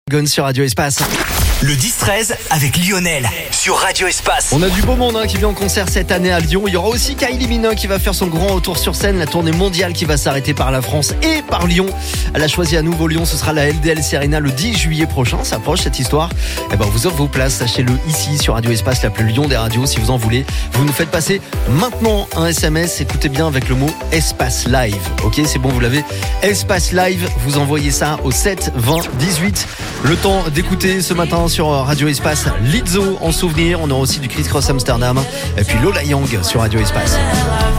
Gun sur Radio Espace. Le 10-13 avec Lionel sur Radio Espace. On a du beau monde qui vient en concert cette année à Lyon. Il y aura aussi Kylie Minogue qui va faire son grand retour sur scène. La tournée mondiale qui va s'arrêter par la France et par Lyon. Elle a choisi à nouveau Lyon. Ce sera la LDLC Arena le 10 juillet prochain. Ça approche cette histoire. On vous offre vos places. Sachez-le ici sur Radio Espace, la plus Lyon des radios. Si vous en voulez, vous nous faites passer maintenant un SMS. Écoutez bien avec le mot Espace Live. Ok, c'est bon, vous l'avez. Espace Live. Vous envoyez ça au 7 20 18. Le temps d'écouter ce matin sur Radio Espace Lizzo en souvenir. On aura aussi du Criss Cross Amsterdam et puis Lola Young sur Radio Espace.